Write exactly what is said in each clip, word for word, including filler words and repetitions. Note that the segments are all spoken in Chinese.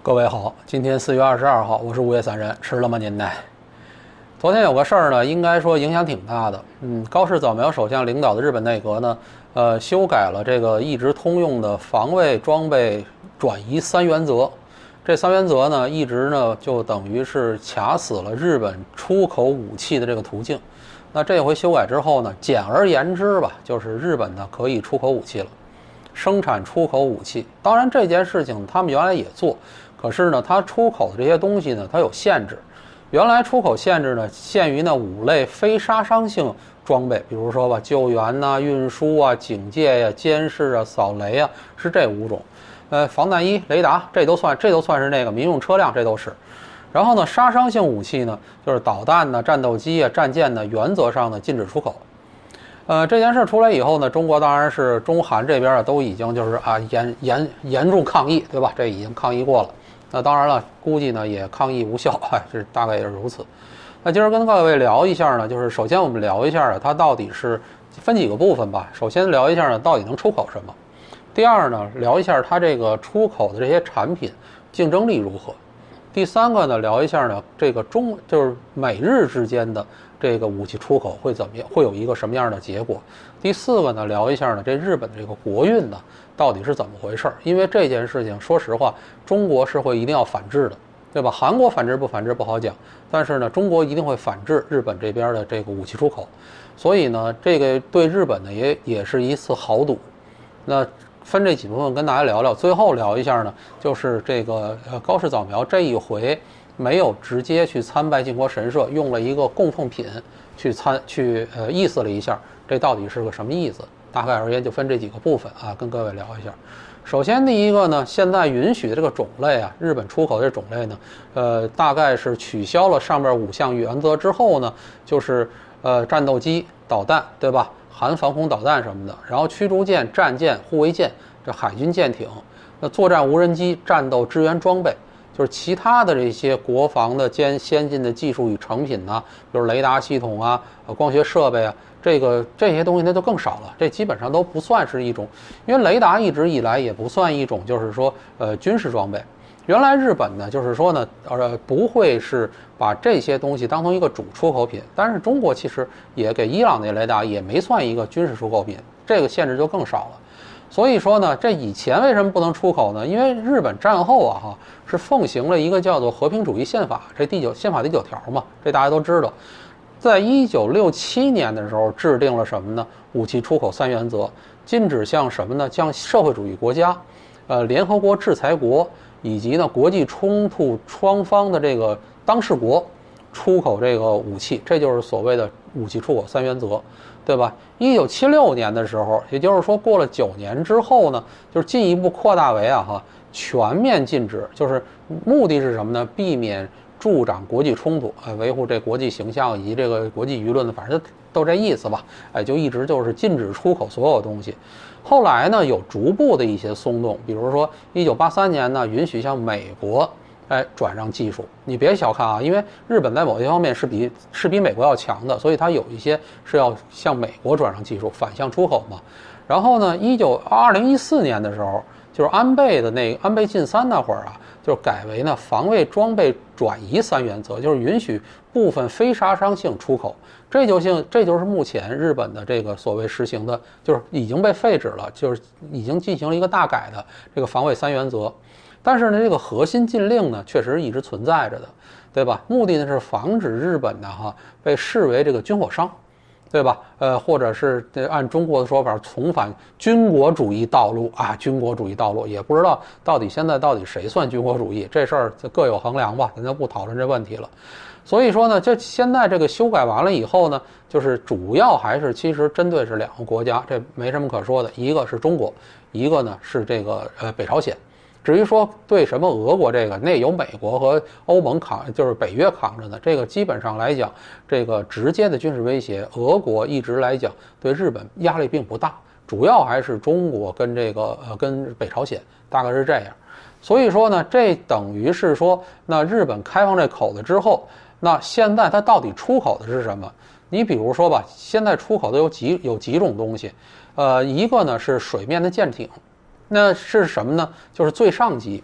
各位好，今天四月二十二号，我是午夜散人，吃了吗您呢？昨天有个事儿呢，应该说影响挺大的。嗯，高市早苗首相领导的日本内阁呢，呃，修改了这个一直通用的防卫装备转移三原则。这三原则呢，一直呢就等于是卡死了日本出口武器的这个途径。那这回修改之后呢，简而言之吧，就是日本呢可以出口武器了，生产出口武器。当然这件事情他们原来也做，可是呢，它出口的这些东西呢，它有限制。原来出口限制呢，限于呢五类非杀伤性装备，比如说吧，救援呐、啊、运输啊、警戒呀、啊、监视啊、扫雷啊，是这五种。呃，防弹衣、雷达，这都算，这都算是那个民用车辆，这都是。然后呢，杀伤性武器呢，就是导弹呢、战斗机啊、战舰呢，原则上呢禁止出口。呃，这件事出来以后呢，中国当然是中韩这边啊都已经就是啊严严严重抗议，对吧？这已经抗议过了。那当然了，估计呢也抗议无效，哎，这大概也是如此。那今儿跟各位聊一下呢，就是首先我们聊一下啊，它到底是分几个部分吧。首先聊一下呢，到底能出口什么？第二呢，聊一下它这个出口的这些产品竞争力如何？第三个呢，聊一下呢，这个中就是美日之间的这个武器出口会怎么样，会有一个什么样的结果？第四个呢，聊一下呢，这日本这个国运呢到底是怎么回事？因为这件事情，说实话，中国是会一定要反制的，对吧？韩国反制不反制不好讲，但是呢，中国一定会反制日本这边的这个武器出口，所以呢，这个对日本呢也也是一次豪赌。那分这几部分跟大家聊聊，最后聊一下呢，就是这个呃高市早苗这一回没有直接去参拜靖国神社，用了一个供奉品去参去呃意思了一下，这到底是个什么意思？大概而言就分这几个部分啊，跟各位聊一下。首先第一个呢，现在允许的这个种类啊，日本出口的这种类呢，呃，大概是取消了上面五项原则之后呢，就是呃战斗机、导弹，对吧？含防空导弹什么的，然后驱逐舰、战舰、护卫舰，这海军舰艇，那作战无人机、战斗支援装备，就是其他的这些国防的先先进的技术与成品呢，比如雷达系统啊、光学设备啊，这个这些东西那就更少了，这基本上都不算是一种，因为雷达一直以来也不算一种，就是说呃军事装备。原来日本呢，就是说呢，呃，不会是把这些东西当成一个主出口品，但是中国其实也给伊朗那雷达也没算一个军事出口品，这个限制就更少了。所以说呢，这以前为什么不能出口呢？因为日本战后啊，哈是奉行了一个叫做和平主义宪法，这第九宪法第九条嘛，这大家都知道。在一九六七年的时候制定了什么呢？武器出口三原则，禁止向什么呢？向社会主义国家、呃联合国制裁国。以及呢，国际冲突双方的这个当事国出口这个武器，这就是所谓的武器出口三原则，对吧？一九七六年的时候，也就是说过了九年之后呢，就是进一步扩大为啊哈全面禁止，就是目的是什么呢？避免助长国际冲突，呃，维护这国际形象以及这个国际舆论的，反正都这意思吧。哎，就一直就是禁止出口所有东西。后来呢，有逐步的一些松动，比如说一九八三年呢，允许向美国哎转让技术。你别小看啊，因为日本在某些方面是比是比美国要强的，所以它有一些是要向美国转让技术，反向出口嘛。然后呢，一九二零一四年的时候，就是安倍的那个安倍晋三那会儿啊，就改为呢防卫装备转移三原则，就是允许部分非杀伤性出口。这就性这就是目前日本的这个所谓实行的，就是已经被废止了，就是已经进行了一个大改的这个防卫三原则。但是呢，这个核心禁令呢，确实一直存在着的，对吧？目的呢是防止日本呢哈被视为这个军火商，对吧？呃，或者是按中国的说法，重返军国主义道路啊，军国主义道路，也不知道到底现在到底谁算军国主义，这事儿各有衡量吧，咱就不讨论这问题了。所以说呢，这现在这个修改完了以后呢，就是主要还是其实针对是两个国家，这没什么可说的，一个是中国，一个呢是这个呃北朝鲜。至于说对什么俄国这个，那有美国和欧盟扛，就是北约扛着呢。这个基本上来讲，这个直接的军事威胁，俄国一直来讲对日本压力并不大，主要还是中国跟这个呃跟北朝鲜，大概是这样。所以说呢，这等于是说，那日本开放这口子之后，那现在它到底出口的是什么？你比如说吧，现在出口的有几有几种东西，呃，一个呢是水面的舰艇，那是什么呢？就是最上级，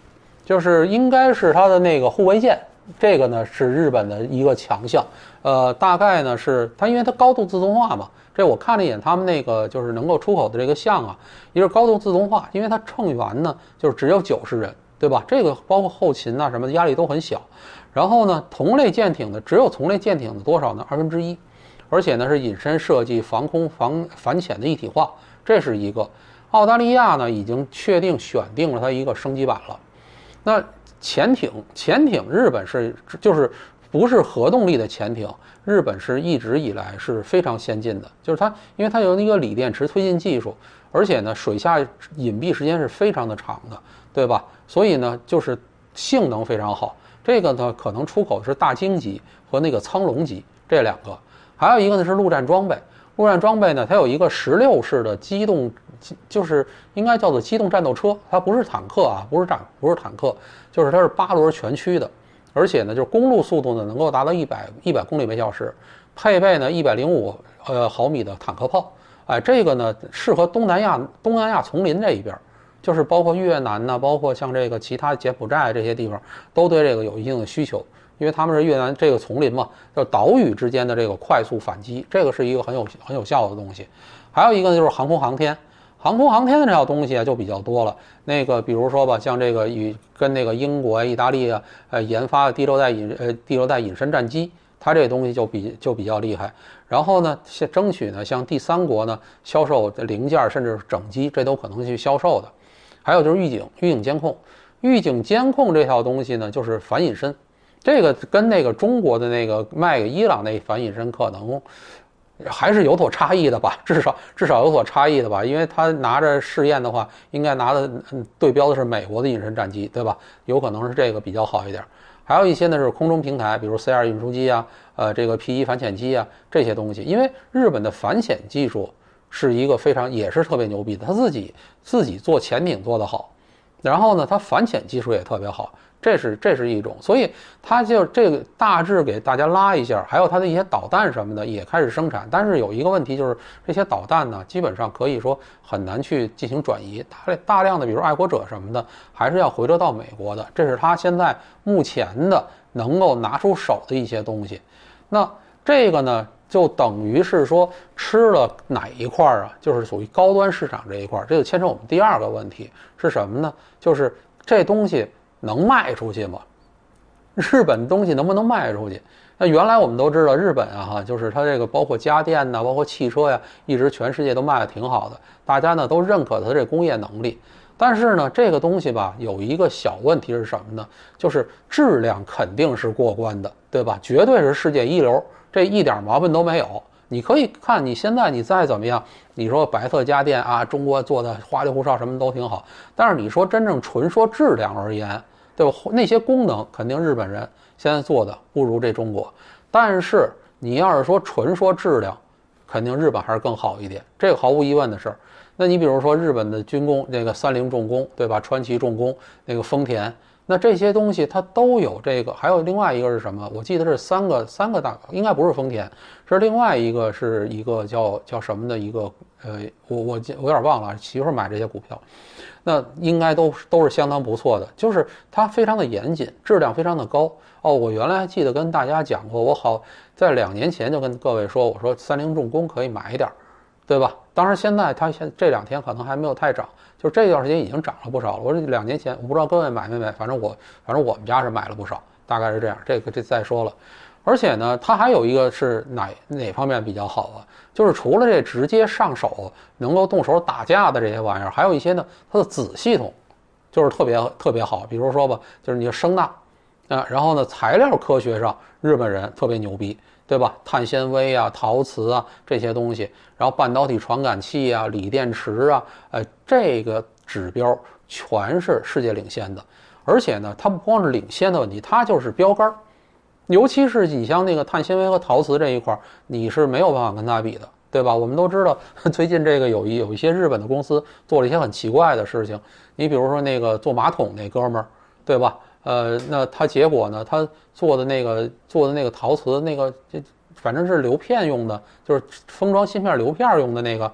就是应该是它的那个护卫舰，这个呢是日本的一个强项。呃，大概呢是它，因为它高度自动化嘛。这我看了一眼他们那个就是能够出口的这个项啊，一个是高度自动化，因为它乘员呢就是只有九十人，对吧？这个包括后勤啊什么的压力都很小。然后呢，同类舰艇的只有同类舰艇的多少呢？二分之一，而且呢是隐身设计、防空、防反潜的一体化，这是一个。澳大利亚呢已经确定选定了它一个升级版了。那潜艇，潜艇日本是就是不是核动力的潜艇，日本是一直以来是非常先进的，就是它因为它有那个锂电池推进技术，而且呢水下隐蔽时间是非常的长的，对吧？所以呢就是性能非常好。这个呢可能出口是大鲸级和那个苍龙级这两个，还有一个呢是陆战装备。陆战装备呢，它有一个十六式的机动，就是应该叫做机动战斗车，它不是坦克啊，不是战，不是坦克，就是它是八轮全驱的，而且呢，就是公路速度呢能够达到一百一百公里每小时，配备呢一百零五呃毫米的坦克炮，哎，这个呢适合东南亚东南亚丛林这一边，就是包括越南呢，包括像这个其他柬埔寨这些地方，都对这个有一定的需求。因为他们是越南这个丛林嘛，就是岛屿之间的这个快速反击，这个是一个很有很有效的东西。还有一个就是航空航天，航空航天的这套东西啊就比较多了。那个比如说吧，像这个与跟那个英国、意大利啊，呃研发的地轴带隐呃地轴带隐身战机，它这东西就比就比较厉害。然后呢，争取呢向第三国呢销售零件甚至整机，这都可能去销售的。还有就是预警预警监控，预警监控这套东西呢就是反隐身。这个跟那个中国的那个卖给伊朗那反隐身可能还是有所差异的吧，至少至少有所差异的吧，因为他拿着试验的话，应该拿的对标的是美国的隐身战机，对吧？有可能是这个比较好一点。还有一些呢是空中平台，比如 C 二 运输机啊，呃，这个 P 一反潜机啊这些东西，因为日本的反潜技术是一个非常也是特别牛逼的，他自己自己做潜艇做得好，然后呢，他反潜技术也特别好。这是这是一种，所以它就这个大致给大家拉一下，还有它的一些导弹什么的也开始生产，但是有一个问题就是这些导弹呢，基本上可以说很难去进行转移，大大量的比如爱国者什么的，还是要回流到美国的，这是它现在目前的能够拿出手的一些东西。那这个呢，就等于是说吃了哪一块啊？就是属于高端市场这一块，这就牵扯我们第二个问题是什么呢？就是这东西能卖出去吗？日本东西能不能卖出去？那原来我们都知道日本啊，哈，就是它这个包括家电呐，包括汽车呀，一直全世界都卖的挺好的，大家呢都认可它这工业能力。但是呢，这个东西吧，有一个小问题是什么呢？就是质量肯定是过关的，对吧？绝对是世界一流，这一点毛病都没有。你可以看你现在你再怎么样，你说白色家电啊，中国做的花里胡哨什么都挺好，但是你说真正纯说质量而言，对吧？那些功能肯定日本人现在做的不如这中国，但是你要是说纯说质量，肯定日本还是更好一点，这个毫无疑问的事儿。那你比如说日本的军工，那个三菱重工，对吧？川崎重工，那个丰田。那这些东西它都有这个，还有另外一个是什么？我记得是三个三个大，应该不是丰田，是另外一个是一个叫叫什么的一个，呃，我我我有点忘了，媳妇买这些股票，那应该都都是相当不错的，就是它非常的严谨，质量非常的高。哦，我原来还记得跟大家讲过，我好在两年前就跟各位说，我说三菱重工可以买一点，对吧？当然现在它现这两天可能还没有太涨。就这段时间已经涨了不少了。我说两年前，我不知道各位买没买，反正我反正我们家是买了不少，大概是这样。这个这再说了，而且呢，它还有一个是哪哪方面比较好啊？就是除了这直接上手能够动手打架的这些玩意儿，还有一些呢，它的子系统就是特别特别好。比如说吧，就是你的声呐啊，然后呢，材料科学上日本人特别牛逼。对吧？碳纤维啊、陶瓷啊这些东西，然后半导体传感器啊、锂电池啊，呃，这个指标全是世界领先的。而且呢，它不光是领先的问题，它就是标杆。尤其是你像那个碳纤维和陶瓷这一块，你是没有办法跟它比的，对吧？我们都知道，最近这个有一有一些日本的公司做了一些很奇怪的事情。你比如说那个做马桶那哥们儿，对吧？呃，那他结果呢？他做的那个做的那个陶瓷那个，这反正是流片用的，就是封装芯片流片用的那个，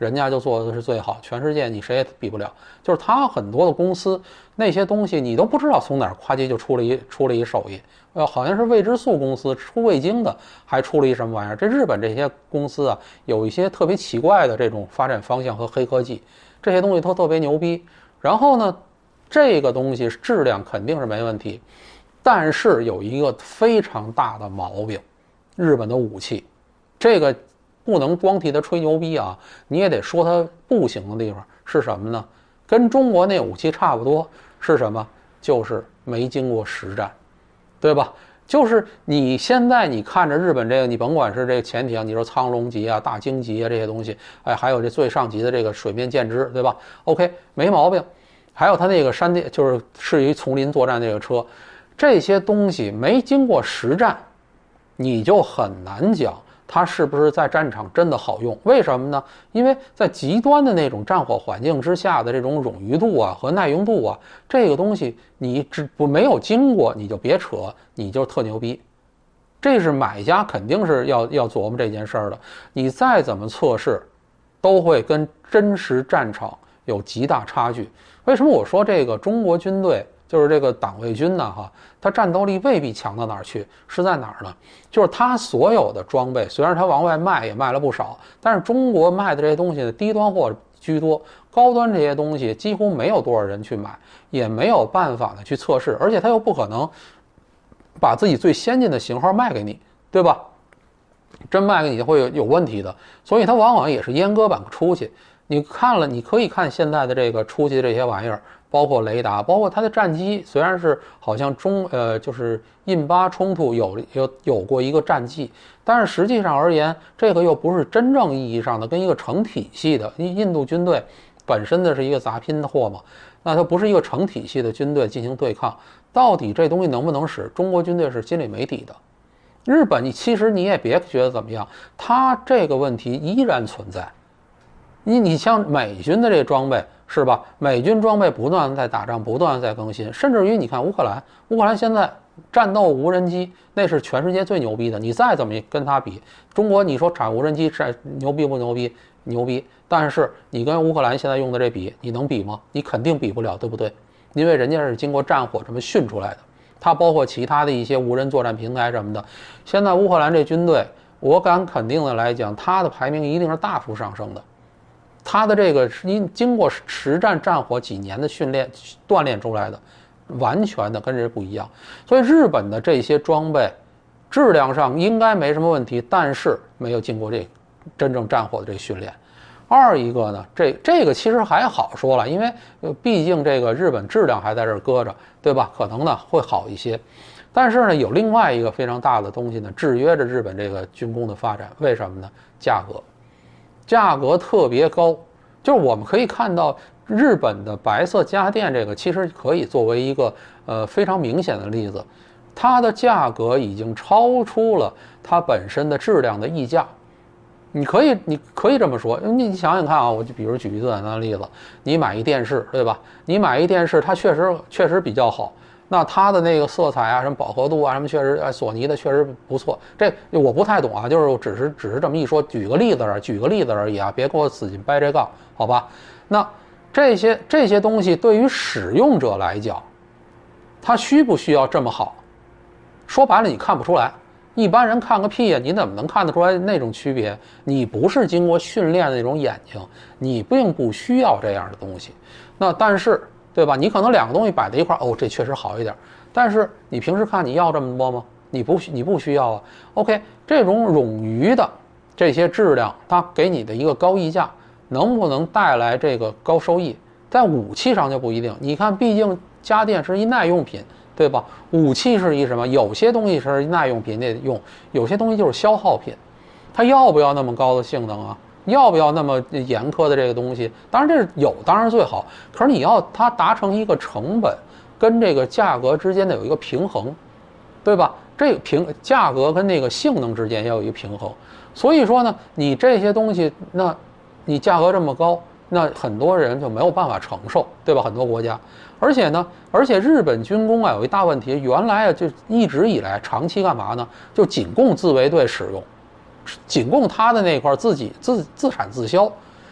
人家就做的是最好，全世界你谁也比不了。就是他很多的公司那些东西你都不知道从哪儿夸叽就出了一出了一手艺，呃，好像是味之素公司出味精的，还出了一什么玩意儿。这日本这些公司啊，有一些特别奇怪的这种发展方向和黑科技，这些东西都特别牛逼。然后呢，这个东西质量肯定是没问题，但是有一个非常大的毛病，日本的武器，这个不能光替他吹牛逼啊，你也得说他不行的地方是什么呢？跟中国那武器差不多，是什么？就是没经过实战，对吧？就是你现在你看着日本这个，你甭管是这个潜艇，你说苍龙级啊、大鲸级啊这些东西，哎，还有这最上级的这个水面舰只，对吧 ？OK， 没毛病。还有他那个山地，就是适于丛林作战这个车，这些东西没经过实战，你就很难讲它是不是在战场真的好用。为什么呢？因为在极端的那种战火环境之下的这种冗余度啊和耐用度啊，这个东西你只不没有经过，你就别扯，你就特牛逼。这是买家肯定是要要琢磨这件事儿的。你再怎么测试，都会跟真实战场有极大差距。为什么我说这个中国军队就是这个党卫军呢？哈，它战斗力未必强到哪儿去，是在哪儿呢？就是它所有的装备，虽然它往外卖也卖了不少，但是中国卖的这些东西呢，低端货居多，高端这些东西几乎没有多少人去买，也没有办法的去测试，而且它又不可能把自己最先进的型号卖给你，对吧？真卖给你会有有问题的，所以它往往也是阉割版出去。你看了，你可以看现在的这个出去的这些玩意儿，包括雷达，包括它的战机，虽然是好像中呃就是印巴冲突有有有过一个战绩，但是实际上而言，这个又不是真正意义上的跟一个成体系的。因为印度军队本身的是一个杂拼的货嘛，那它不是一个成体系的军队进行对抗，到底这东西能不能使？中国军队是心里没底的。日本，你其实你也别觉得怎么样，它这个问题依然存在。你你像美军的这装备是吧？美军装备不断的在打仗，不断的在更新，甚至于你看乌克兰，乌克兰现在战斗无人机那是全世界最牛逼的，你再怎么跟它比，中国你说产无人机是牛逼不牛逼？牛逼，但是你跟乌克兰现在用的这比，你能比吗？你肯定比不了，对不对？因为人家是经过战火这么训出来的，它包括其他的一些无人作战平台什么的。现在乌克兰这军队，我敢肯定的来讲，它的排名一定是大幅上升的。他的这个是因经过实战战火几年的训练锻炼出来的，完全的跟人不一样。所以日本的这些装备质量上应该没什么问题，但是没有经过这真正战火的这训练。二一个呢，这这个其实还好说了，因为呃毕竟这个日本质量还在这儿搁着，对吧？可能呢会好一些。但是呢，有另外一个非常大的东西呢，制约着日本这个军工的发展。为什么呢？价格。价格特别高，就是我们可以看到日本的白色家电这个其实可以作为一个呃非常明显的例子，它的价格已经超出了它本身的质量的溢价。你可以你可以这么说，你想想看啊，我就比如举一个简单的例子，你买一电视，对吧？你买一电视，它确实确实比较好。那它的那个色彩啊，什么饱和度啊，什么确实，哎，索尼的确实不错。这我不太懂啊，就是只是只是这么一说，举个例子而举个例子而已啊，别给我死劲掰这杠，好吧？那这些这些东西对于使用者来讲，它需不需要这么好？说白了，你看不出来。一般人看个屁呀，你怎么能看得出来那种区别？你不是经过训练的那种眼睛，你并不需要这样的东西。那但是。对吧？你可能两个东西摆在一块儿，哦，这确实好一点。但是你平时看你要这么多吗？你不你不需要啊。OK， 这种冗余的这些质量，它给你的一个高溢价，能不能带来这个高收益？在武器上就不一定。你看，毕竟家电是一耐用品，对吧？武器是一什么？有些东西是耐用品得用，有些东西就是消耗品。它要不要那么高的性能啊？要不要那么严苛的这个东西？当然这是有，当然最好。可是你要它达成一个成本跟这个价格之间的有一个平衡，对吧？这个平价格跟那个性能之间要有一个平衡。所以说呢，你这些东西，那你价格这么高，那很多人就没有办法承受，对吧？很多国家，而且呢，而且日本军工啊有一大问题，原来啊就一直以来长期干嘛呢？就仅供自卫队使用。仅供他的那块自己自自产自销，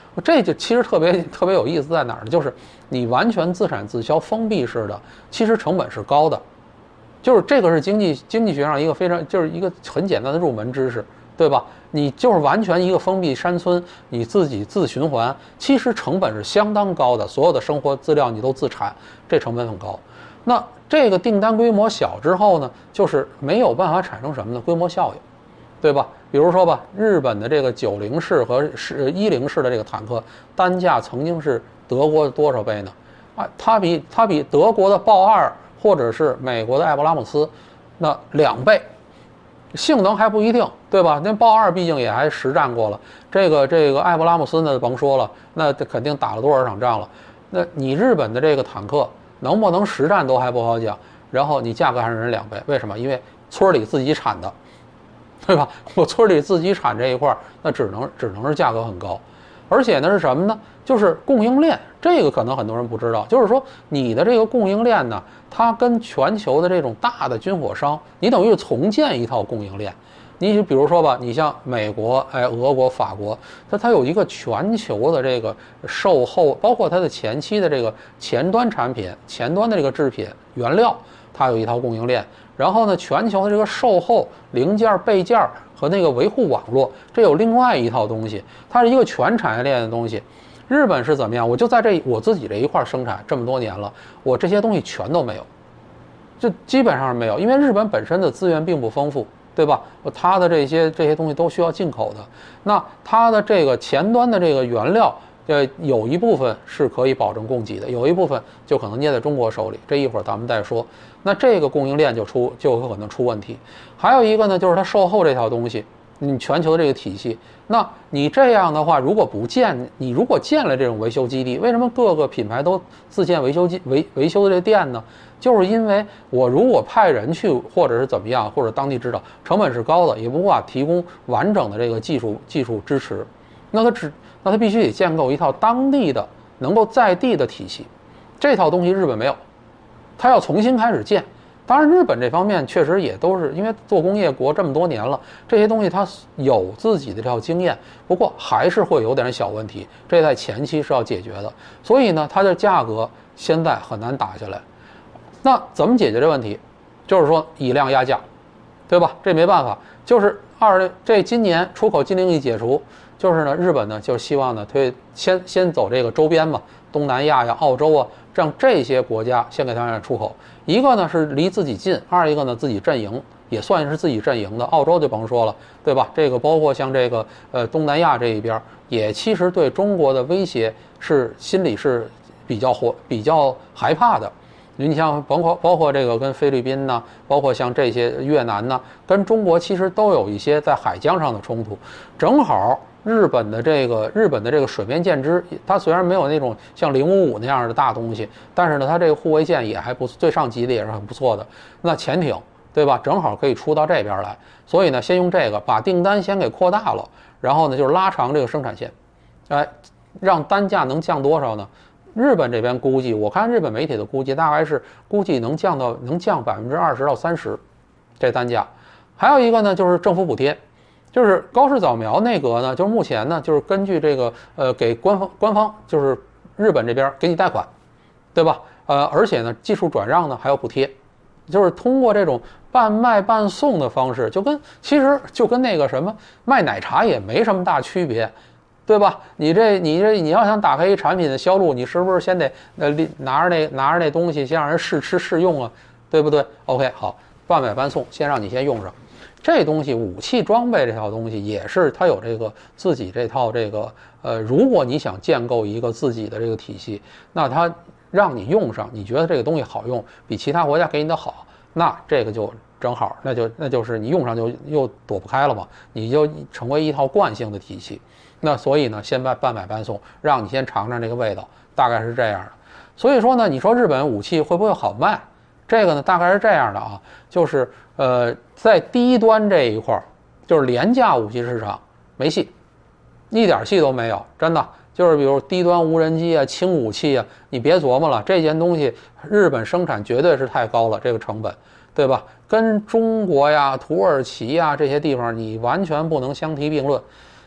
这就其实特别特别有意思在哪儿呢？就是你完全自产自销、封闭式的，其实成本是高的。就是这个是经济经济学上一个非常就是一个很简单的入门知识，对吧？你就是完全一个封闭山村，你自己自循环，其实成本是相当高的，所有的生活资料你都自产，这成本很高。那这个订单规模小之后呢，就是没有办法产生什么呢？规模效应，对吧？比如说吧，日本的这个九零式和是一零式的这个坦克单价曾经是德国的多少倍呢？啊，它比它比德国的豹二或者是美国的艾布拉姆斯那两倍，性能还不一定，对吧？那豹二毕竟也还实战过了，这个这个艾布拉姆斯呢甭说了，那肯定打了多少场仗了。那你日本的这个坦克能不能实战都还不好讲，然后你价格还是人两倍，为什么？因为村里自己产的，对吧？我村里自己产这一块，那只能只能是价格很高，而且呢是什么呢？就是供应链，这个可能很多人不知道，就是说你的这个供应链呢，它跟全球的这种大的军火商，你等于是重建一套供应链。你比如说吧，你像美国、哎、俄国、法国，它它有一个全球的这个售后，包括它的前期的这个前端产品、前端的这个制品原料，它有一套供应链。然后呢，全球的这个售后零件、备件和那个维护网络，这有另外一套东西，它是一个全产业链的东西。日本是怎么样？我就在这我自己这一块生产这么多年了，我这些东西全都没有，就基本上是没有，因为日本本身的资源并不丰富，对吧？它的这些这些东西都需要进口的，那它的这个前端的这个原料，呃，有一部分是可以保证供给的，有一部分就可能捏在中国手里，这一会儿咱们再说。那这个供应链就出就有可能出问题。还有一个呢，就是它售后这套东西，你全球的这个体系，那你这样的话，如果不建，你如果建了这种维修基地，为什么各个品牌都自建维修基维维修的这店呢？就是因为我如果派人去，或者是怎么样，或者当地指导，成本是高的，也无法提供完整的这个技术技术支持，那它只那它必须得建构一套当地的能够在地的体系，这套东西日本没有，它要重新开始建。当然，日本这方面确实也都是因为做工业国这么多年了，这些东西它有自己的这套经验，不过还是会有点小问题，这在前期是要解决的。所以呢，它的价格现在很难打下来。那怎么解决这问题？就是说以量压价，对吧？这没办法，就是二这今年出口禁令一解除，就是呢，日本呢就希望呢推先先走这个周边嘛，东南亚呀、澳洲啊，让这些国家先给它出口。一个呢是离自己近，二一个呢自己阵营，也算是自己阵营的。澳洲就甭说了，对吧？这个包括像这个呃东南亚这一边，也其实对中国的威胁是心里是比较火、比较害怕的。你像包括包括这个跟菲律宾呢，包括像这些越南呢，跟中国其实都有一些在海疆上的冲突。正好日本的这个日本的这个水面舰只，它虽然没有那种像零五五那样的大东西，但是呢，它这个护卫舰也还不最上级的也是很不错的。那潜艇，对吧？正好可以出到这边来，所以呢，先用这个把订单先给扩大了，然后呢，就是拉长这个生产线，哎，让单价能降多少呢？日本这边估计，我看日本媒体的估计大概是估计能降到能降百分之二十到三十，这单价。还有一个呢，就是政府补贴，就是高市早苗内阁呢，就是目前呢，就是根据这个呃给官方官方就是日本这边给你贷款，对吧？呃，而且呢，技术转让呢还有补贴，就是通过这种半卖半送的方式，就跟其实就跟那个什么卖奶茶也没什么大区别。对吧？你这你这你要想打开一产品的销路，你是不是先得呃拿着那拿着那东西先让人试吃试用啊？对不对 ？OK， 好，半买半送，先让你先用上。这东西武器装备这套东西也是它有这个自己这套这个呃，如果你想建构一个自己的这个体系，那它让你用上，你觉得这个东西好用，比其他国家给你的好，那这个就正好，那就那就是你用上就又躲不开了嘛，你就成为一套惯性的体系。那所以呢，先半半买半送，让你先尝尝这个味道，大概是这样的。所以说呢，你说日本武器会不会好卖？这个呢，大概是这样的啊，就是呃，在低端这一块，就是廉价武器市场没戏，一点戏都没有，真的。就是比如低端无人机啊、轻武器啊，你别琢磨了，这件东西日本生产绝对是太高了，这个成本，对吧？跟中国呀、土耳其呀这些地方，你完全不能相提并论。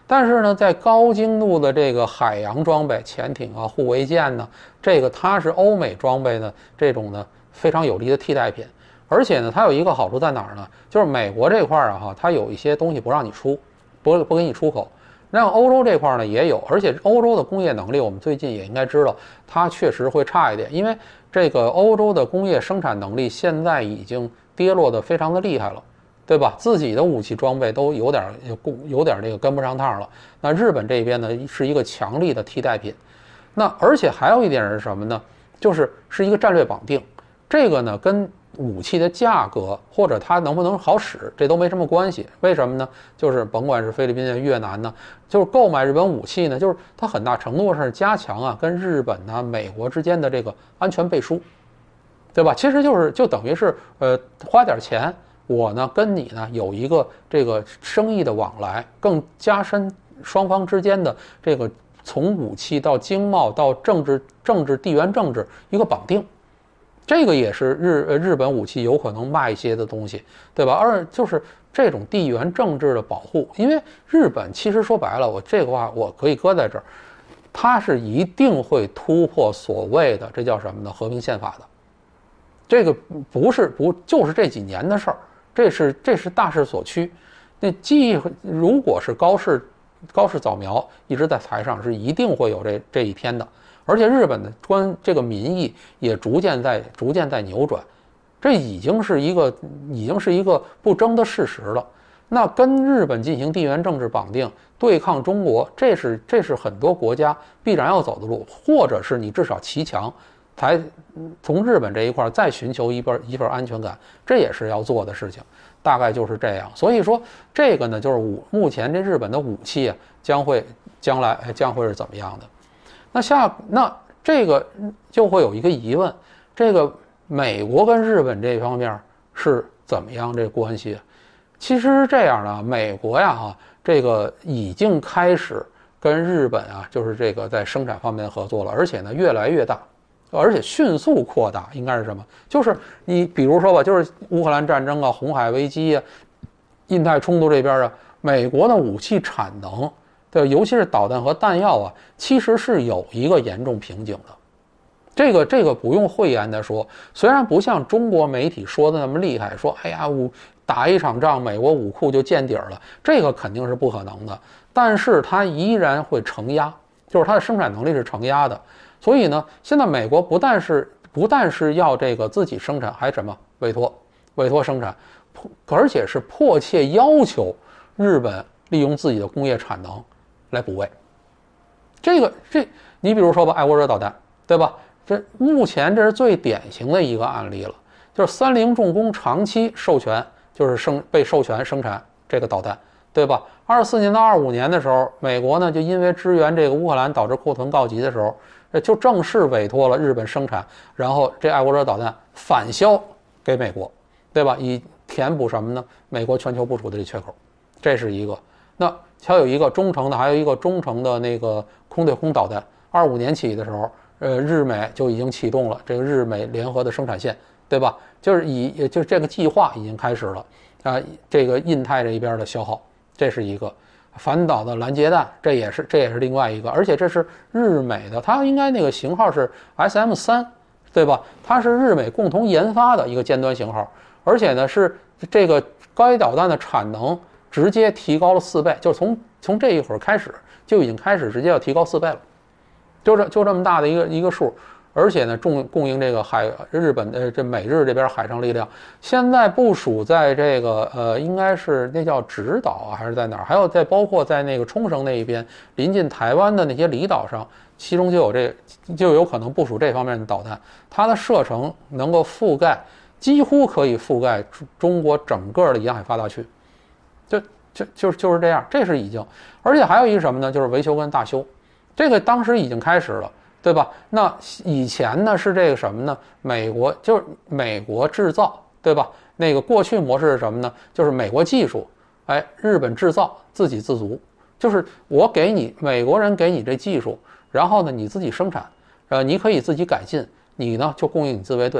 但是呢，在高精度的这个海洋装备，潜艇啊、护卫舰呢，这个它是欧美装备的这种呢非常有力的替代品。而且呢，它有一个好处在哪儿呢？就是美国这块儿啊，哈，它有一些东西不让你出，不不给你出口。那欧洲这块儿呢也有，而且欧洲的工业能力，我们最近也应该知道，它确实会差一点，因为这个欧洲的工业生产能力现在已经跌落的非常的厉害了。对吧？自己的武器装备都有点有有点这个跟不上趟了。那日本这边呢是一个强力的替代品。那而且还有一点是什么呢？就是是一个战略绑定。这个呢跟武器的价格或者它能不能好使，这都没什么关系。为什么呢？就是甭管是菲律宾啊、越南呢，就是购买日本武器呢，就是它很大程度上是加强啊跟日本啊、美国之间的这个安全背书，对吧？其实就是就等于是呃花点钱。我呢跟你呢有一个这个生意的往来，更加深双方之间的这个从武器到经贸到政治政治地缘政治一个绑定，这个也是日日本武器有可能卖一些的东西，对吧？而就是这种地缘政治的保护，因为日本其实说白了，我这个话我可以搁在这儿，它是一定会突破所谓的这叫什么呢？和平宪法的，这个不是不就是这几年的事儿。这是这是大势所趋，那既如果是高市高市早苗一直在台上，是一定会有这这一天的。而且日本的关这个民意也逐渐在逐渐在扭转，这已经是一个已经是一个不争的事实了。那跟日本进行地缘政治绑定，对抗中国，这是这是很多国家必然要走的路，或者是你至少骑墙。才从日本这一块再寻求一份一份安全感，这也是要做的事情，大概就是这样。所以说这个呢，就是武目前这日本的武器啊，将会将来将会是怎么样的？那下那这个就会有一个疑问：这个美国跟日本这方面是怎么样这关系？其实是这样的，美国呀哈，这个已经开始跟日本啊，就是这个在生产方面合作了，而且呢越来越大。而且迅速扩大，应该是什么？就是你比如说吧，就是乌克兰战争啊、红海危机啊、印太冲突这边啊，美国的武器产能，对，尤其是导弹和弹药啊，其实是有一个严重瓶颈的。这个这个不用讳言的说，虽然不像中国媒体说的那么厉害，说哎呀，武打一场仗，美国武库就见底了，这个肯定是不可能的。但是它依然会承压，就是它的生产能力是承压的。所以呢，现在美国不但是不但是要这个自己生产，还什么委托委托生产，而且是迫切要求日本利用自己的工业产能来补位。这个这你比如说吧，爱国者导弹，对吧？这目前这是最典型的一个案例了，就是三菱重工长期授权，就是生被授权生产这个导弹，对吧？二四年到二五年的时候，美国呢就因为支援这个乌克兰导致库存告急的时候。就正式委托了日本生产，然后这爱国者导弹返销给美国，对吧？以填补什么呢？美国全球部署的这缺口，这是一个。那还有一个中程的，还有一个中程的那个空对空导弹。二五年起的时候，呃，日美就已经启动了这个日美联合的生产线，对吧？就是以就是这个计划已经开始了啊。这个印太这一边的消耗，这是一个。反导的拦截弹，这也是这也是另外一个，而且这是日美的，它应该那个型号是 S M 三，对吧？它是日美共同研发的一个尖端型号，而且呢是这个高级导弹的产能直接提高了四倍，就是从从这一会儿开始就已经开始直接要提高四倍了，就这就这么大的一个一个数。而且呢，供供应这个海日本的这美日这边海上力量，现在部署在这个呃，应该是那叫直岛啊，还是在哪儿？还有在包括在那个冲绳那一边，临近台湾的那些离岛上，其中就有这就有可能部署这方面的导弹，它的射程能够覆盖，几乎可以覆盖中国整个的沿海发达区，就就就就是这样，这是已经，而且还有一个什么呢？就是维修跟大修，这个当时已经开始了。对吧？那以前呢是这个什么呢？美国就是美国制造，对吧？那个过去模式是什么呢？就是美国技术，哎，日本制造，自给自足。就是我给你美国人给你这技术，然后呢你自己生产，呃，你可以自己改进，你呢就供应你自卫队。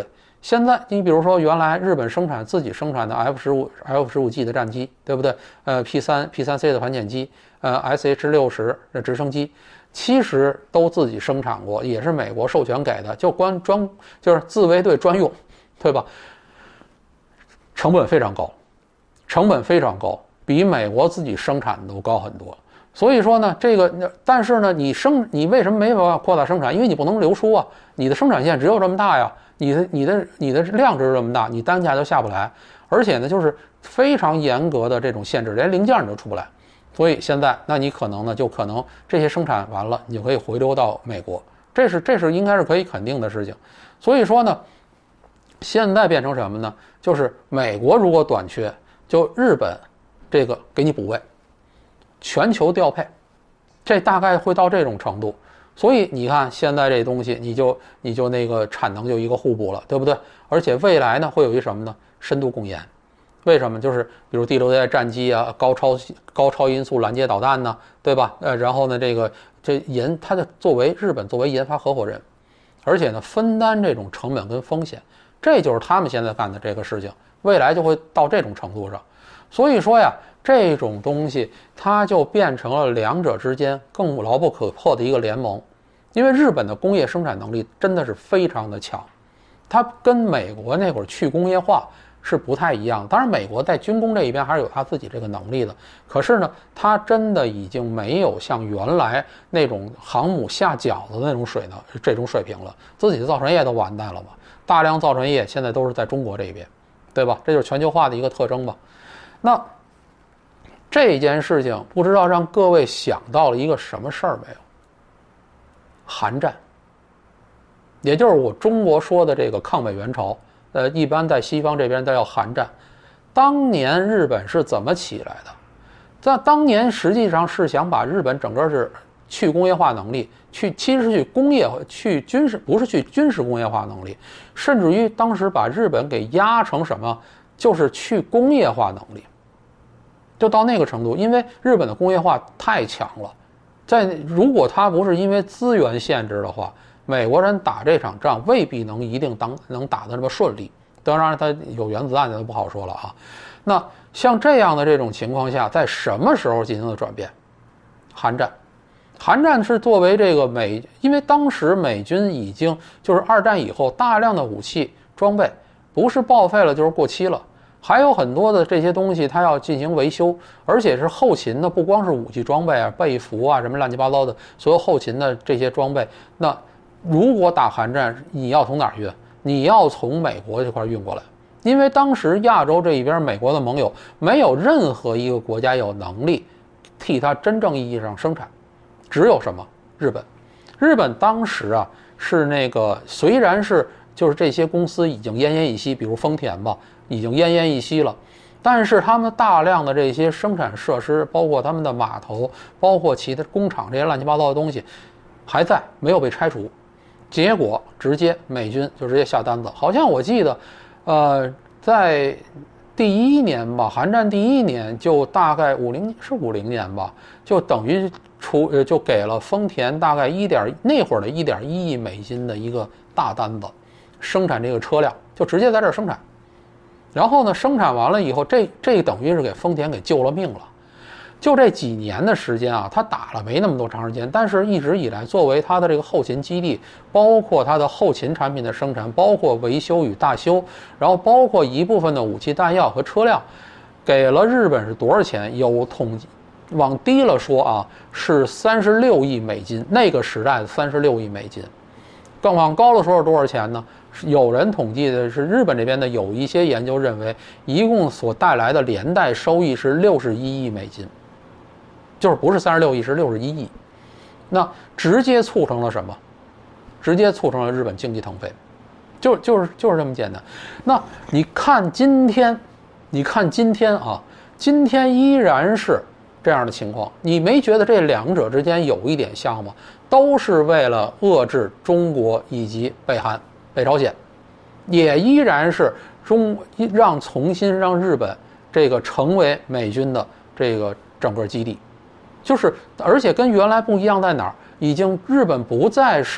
现在你比如说，原来日本生产自己生产的 F 十五 F 十五 G 的战机，对不对？呃 ，P 三 P 三 C 的反潜机，呃 S H 六十的直升机，其实都自己生产过，也是美国授权给的，就关专就是自卫队专用，对吧？成本非常高，成本非常高，比美国自己生产的都高很多。所以说呢，这个但是呢，你生你为什么没办法扩大生产？因为你不能流出啊，你的生产线只有这么大呀。你的你的你的量值这么大，你单价就下不来，而且呢，就是非常严格的这种限制，连零件你都出不来。所以现在，那你可能呢，就可能这些生产完了，你就可以回流到美国，这是这是应该是可以肯定的事情。所以说呢，现在变成什么呢？就是美国如果短缺，就日本这个给你补位，全球调配，这大概会到这种程度。所以你看，现在这东西，你就你就那个产能就一个互补了，对不对？而且未来呢，会有一什么呢？深度共研。为什么？就是比如第六代战机啊，高超高超音速拦截导弹呢，对吧？呃，然后呢，这个这研它的作为日本作为研发合伙人，而且呢，分担这种成本跟风险，这就是他们现在干的这个事情。未来就会到这种程度上。所以说呀，这种东西它就变成了两者之间更牢不可破的一个联盟。因为日本的工业生产能力真的是非常的强，它跟美国那会儿去工业化是不太一样。当然，美国在军工这一边还是有它自己这个能力的，可是呢，它真的已经没有像原来那种航母下饺子的那种水呢这种水平了，自己的造船业都完蛋了嘛。大量造船业现在都是在中国这一边，对吧？这就是全球化的一个特征吧。那这件事情不知道让各位想到了一个什么事儿没有？韩战，也就是我中国说的这个抗美援朝，呃，一般在西方这边都叫韩战。当年日本是怎么起来的？在当年实际上是想把日本整个是去工业化能力，去其实是去工业去军事，不是去军事工业化能力，甚至于当时把日本给压成什么，就是去工业化能力，就到那个程度，因为日本的工业化太强了。在如果他不是因为资源限制的话，美国人打这场仗未必能一定当能打得这么顺利。当然，他有原子弹就不好说了啊。那像这样的这种情况下，在什么时候进行的转变？韩战，韩战是作为这个美，因为当时美军已经就是二战以后大量的武器装备不是报废了就是过期了。还有很多的这些东西，它要进行维修，而且是后勤的，不光是武器装备啊、被服啊什么乱七八糟的，所有后勤的这些装备。那如果打韩战，你要从哪儿运？你要从美国这块运过来，因为当时亚洲这一边，美国的盟友没有任何一个国家有能力替他真正意义上生产，只有什么？日本。日本当时啊是那个虽然是就是这些公司已经奄奄一息，比如丰田吧。已经奄奄一息了，但是他们大量的这些生产设施，包括他们的码头，包括其他工厂这些乱七八糟的东西，还在，没有被拆除。结果直接美军就直接下单子，好像我记得，呃，在第一年吧，韩战第一年就大概五零是五零年吧，就等于出呃就给了丰田大概一点那会儿的一点一亿美金的一个大单子，生产这个车辆，就直接在这儿生产。然后呢，生产完了以后，这这等于是给丰田给救了命了。就这几年的时间啊，他打了没那么多长时间，但是一直以来作为他的这个后勤基地，包括他的后勤产品的生产，包括维修与大修，然后包括一部分的武器弹药和车辆，给了日本是多少钱？有统计，往低了说啊，是三十六亿美金，那个时代的三十六亿美金。更往高了说是多少钱呢？有人统计的是日本这边的有一些研究认为，一共所带来的连带收益是六十一亿美金，就是不是三十六亿，是六十一亿。那直接促成了什么？直接促成了日本经济腾飞，就就是就是这么简单。那你看今天，你看今天啊，今天依然是这样的情况，你没觉得这两者之间有一点像吗？都是为了遏制中国以及北韩。北朝鲜也依然是中让重新让日本这个成为美军的这个整个基地，就是而且跟原来不一样在哪儿？已经日本不再是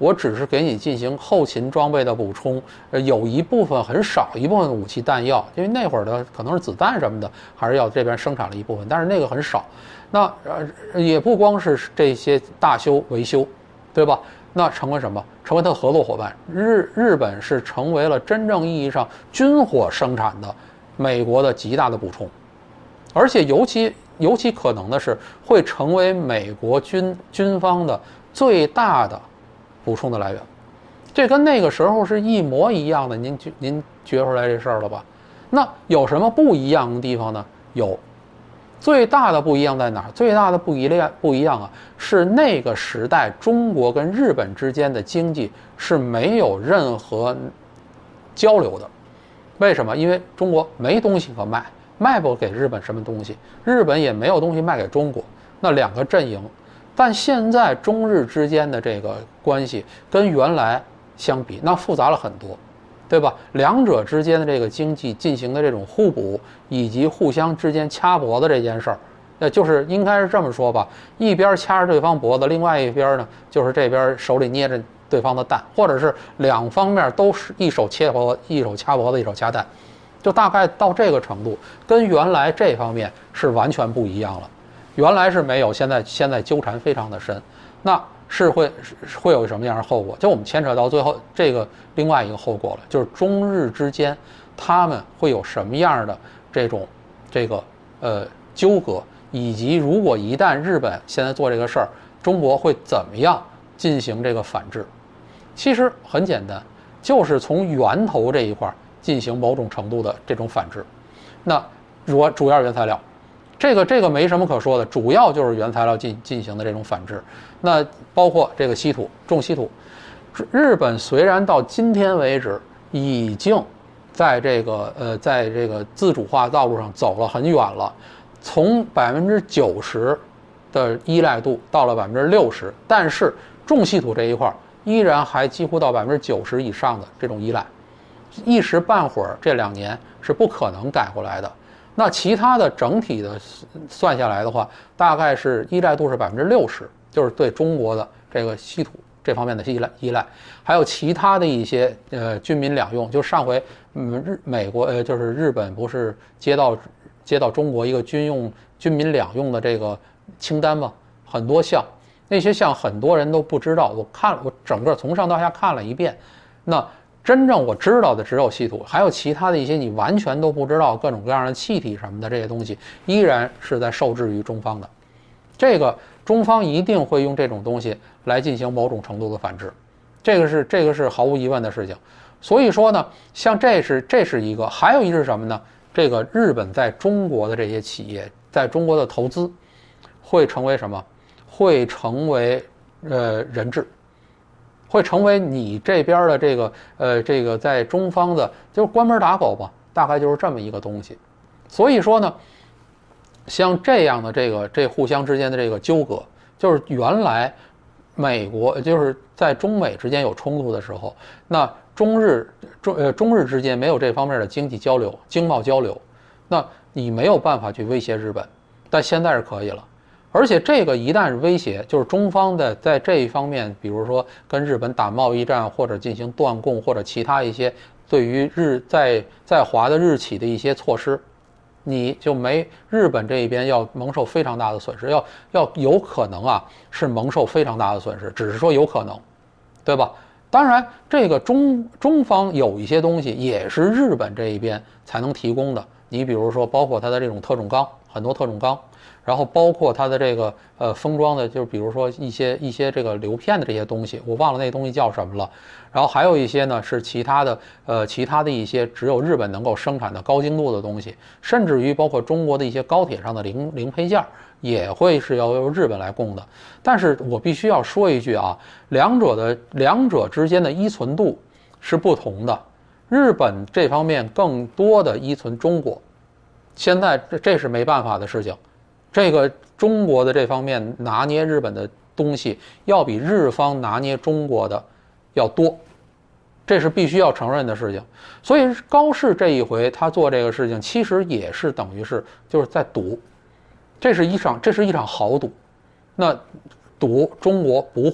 我只是给你进行后勤装备的补充，呃，有一部分很少一部分武器弹药，因为那会儿的可能是子弹什么的，还是要这边生产了一部分，但是那个很少。那呃也不光是这些大修维修，对吧？那成为什么？成为他的合作伙伴。日日本是成为了真正意义上军火生产的美国的极大的补充，而且尤其尤其可能的是会成为美国军军方的最大的补充的来源。这跟那个时候是一模一样的，您您觉出来这事儿了吧？那有什么不一样的地方呢？有。最大的不一样在哪儿？最大的不一样不一样啊，是那个时代中国跟日本之间的经济是没有任何交流的。为什么？因为中国没东西可卖，卖不给日本什么东西，日本也没有东西卖给中国，那两个阵营。但现在中日之间的这个关系跟原来相比，那复杂了很多。对吧？两者之间的这个经济进行的这种互补，以及互相之间掐脖子这件事儿，那就是应该是这么说吧：一边掐着对方脖子，另外一边呢，就是这边手里捏着对方的蛋，或者是两方面都是一手切脖子，一手掐脖子，一手掐蛋，就大概到这个程度，跟原来这方面是完全不一样了。原来是没有，现在现在纠缠非常的深，那。是会会有什么样的后果？就我们牵扯到最后这个另外一个后果了，就是中日之间他们会有什么样的这种这个呃纠葛，以及如果一旦日本现在做这个事儿，中国会怎么样进行这个反制？其实很简单，就是从源头这一块进行某种程度的这种反制。那主主要原材料。这个这个没什么可说的，主要就是原材料进进行的这种反制。那包括这个稀土，重稀土，日本虽然到今天为止已经在这个呃在这个自主化道路上走了很远了，从百分之九十的依赖度到了百分之六十，但是重稀土这一块依然还几乎到百分之九十以上的这种依赖，一时半会儿这两年是不可能改过来的。那其他的整体的算下来的话，大概是依赖度是百分之六十，就是对中国的这个稀土这方面的依赖依赖，还有其他的一些呃军民两用，就上回嗯日美国呃就是日本不是接到接到中国一个军用军民两用的这个清单吗？很多项，那些项很多人都不知道，我看了我整个从上到下看了一遍，那。真正我知道的只有稀土，还有其他的一些你完全都不知道各种各样的气体什么的这些东西，依然是在受制于中方的。这个中方一定会用这种东西来进行某种程度的反制，这个是这个是毫无疑问的事情。所以说呢，像这是这是一个，还有一是什么呢？这个日本在中国的这些企业，在中国的投资，会成为什么？会成为呃人质。会成为你这边的这个呃这个在中方的就是关门打狗吧，大概就是这么一个东西。所以说呢，像这样的这个这互相之间的这个纠葛，就是原来美国就是在中美之间有冲突的时候，那中日中呃中日之间没有这方面的经济交流、经贸交流，那你没有办法去威胁日本，但现在是可以了。而且这个一旦是威胁，就是中方的在这一方面，比如说跟日本打贸易战，或者进行断供，或者其他一些对于日在在华的日企的一些措施，你就没日本这一边要蒙受非常大的损失，要要有可能啊是蒙受非常大的损失，只是说有可能，对吧？当然，这个中中方有一些东西也是日本这一边才能提供的，你比如说包括它的这种特种钢，很多特种钢。然后包括它的这个呃封装的，就是比如说一些一些这个流片的这些东西，我忘了那东西叫什么了。然后还有一些呢是其他的呃其他的一些只有日本能够生产的高精度的东西，甚至于包括中国的一些高铁上的零零配件也会是要由日本来供的。但是我必须要说一句啊，两者的两者之间的依存度是不同的，日本这方面更多的依存中国，现在这这是没办法的事情。这个中国的这方面拿捏日本的东西，要比日方拿捏中国的要多，这是必须要承认的事情。所以高市这一回他做这个事情，其实也是等于是就是在赌，这是一场这是一场豪赌。那赌中国不会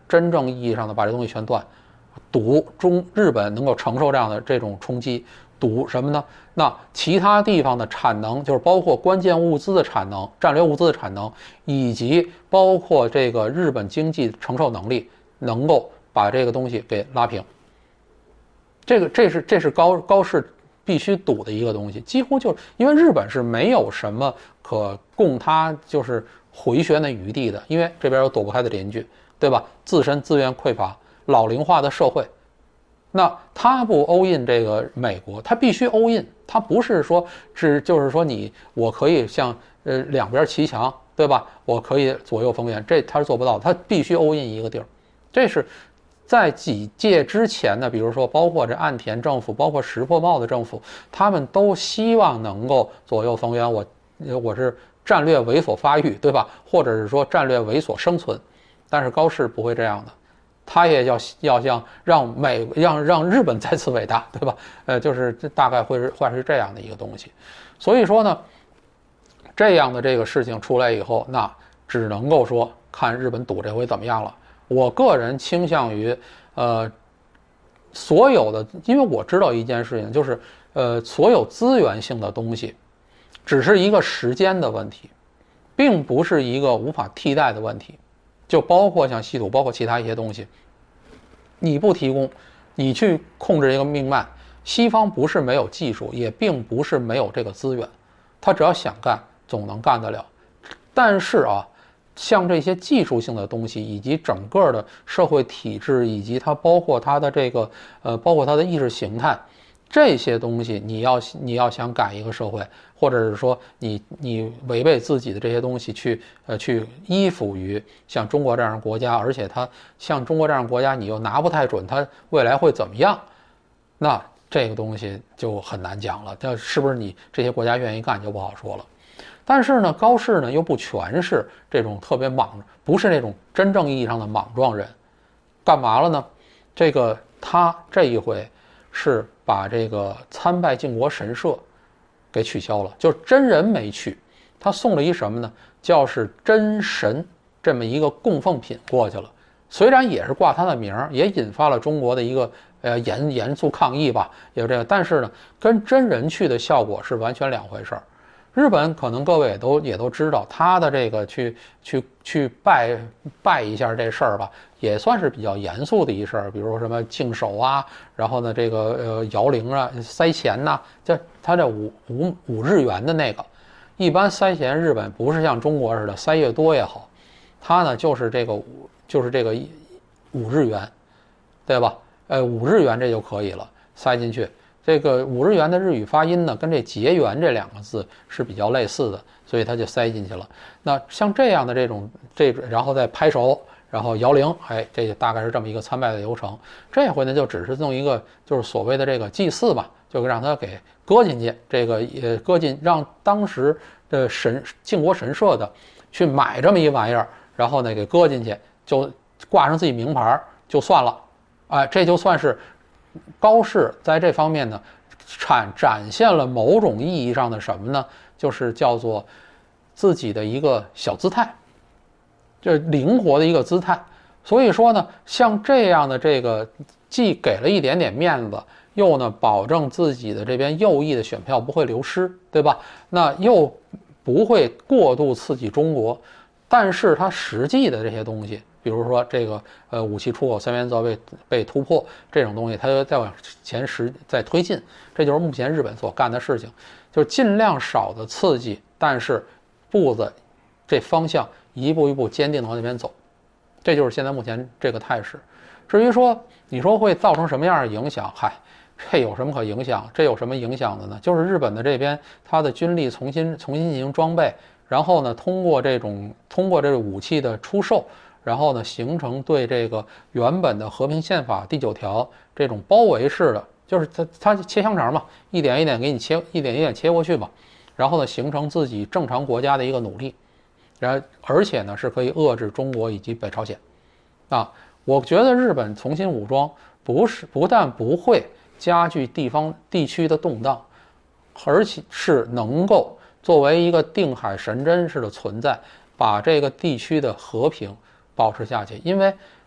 真正意义上的把这东西全断，赌中日本能够承受这样的这种冲击，赌什么呢？那其他地方的产能，就是包括关键物资的产能、战略物资的产能，以及包括这个日本经济承受能力，能够把这个东西给拉平。这个这是这是高高市必须赌的一个东西，几乎就是因为日本是没有什么可供他就是回旋的余地的，因为这边有躲不开的邻居，对吧？自身资源匮乏，老龄化的社会，那他不欧印这个美国，他必须欧印，他不是说只就是说你我可以像呃两边齐强，对吧？我可以左右逢源，这他是做不到的，他必须欧印一个地儿，这是。在几届之前呢，比如说包括这岸田政府，包括石破茂的政府，他们都希望能够左右逢源，我我是战略猥琐发育，对吧？或者是说战略猥琐生存，但是高市不会这样的，他也要要像让美让让日本再次伟大，对吧？呃，就是这大概会是会是这样的一个东西，所以说呢，这样的这个事情出来以后，那只能够说看日本赌这回怎么样了。我个人倾向于，呃，所有的，因为我知道一件事情，就是，呃，所有资源性的东西，只是一个时间的问题，并不是一个无法替代的问题。就包括像稀土，包括其他一些东西，你不提供，你去控制一个命脉，西方不是没有技术，也并不是没有这个资源，他只要想干，总能干得了。但是啊。像这些技术性的东西，以及整个的社会体制，以及它包括它的这个呃，包括它的意识形态，这些东西，你要你要想改一个社会，或者是说你你违背自己的这些东西去呃去依附于像中国这样的国家，而且它像中国这样的国家，你又拿不太准它未来会怎么样，那这个东西就很难讲了。这是不是你这些国家愿意干就不好说了。但是呢，高市呢又不全是这种特别莽，不是那种真正意义上的莽撞人，干嘛了呢？这个他这一回是把这个参拜靖国神社给取消了，就是真人没去，他送了一什么呢？叫是真神这么一个供奉品过去了。虽然也是挂他的名，也引发了中国的一个呃严严肃抗议吧，有这个，但是呢，跟真人去的效果是完全两回事儿。日本可能各位也都也都知道，他的这个去去去拜拜一下这事儿吧，也算是比较严肃的一事儿。比如什么净手啊，然后呢这个呃摇铃啊、塞钱呐、啊，这他这五五五日元的那个，一般塞钱日本不是像中国似的塞越多越好，他呢就是这个五就是这个五日元，对吧？呃五日元这就可以了，塞进去。这个五日元的日语发音呢，跟这结缘这两个字是比较类似的，所以它就塞进去了。那像这样的这种这，然后再拍手，然后摇铃，哎，这大概是这么一个参拜的流程。这回呢，就只是弄一个就是所谓的这个祭祀吧，就让他给搁进去，这个也搁进，让当时的神靖国神社的去买这么一玩意儿，然后呢给搁进去，就挂上自己名牌就算了，哎，这就算是。高市在这方面呢，产展现了某种意义上的什么呢？就是叫做自己的一个小姿态，这灵活的一个姿态。所以说呢，像这样的这个，既给了一点点面子，又呢保证自己的这边右翼的选票不会流失，对吧？那又不会过度刺激中国，但是它实际的这些东西。比如说这个呃武器出口三原则被被突破这种东西，它就再往前实在推进，这就是目前日本所干的事情，就是尽量少的刺激，但是步子这方向一步一步坚定的往那边走，这就是现在目前这个态势。至于说你说会造成什么样的影响，嗨，这有什么可影响？这有什么影响的呢？就是日本的这边它的军力重新重新进行装备，然后呢通过这种通过这个武器的出售。然后呢，形成对这个原本的和平宪法第九条这种包围式的，就是它它切香肠嘛，一点一点给你切，一点一点切过去嘛。然后呢，形成自己正常国家的一个努力，然而且呢是可以遏制中国以及北朝鲜。啊，我觉得日本重新武装不是不但不会加剧地方地区的动荡，而且是能够作为一个定海神针式的存在，把这个地区的和平保持下去。因为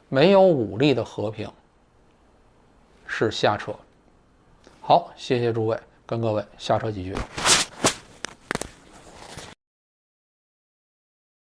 没有武力的和平是瞎扯。好，谢谢诸位，跟各位瞎扯几句。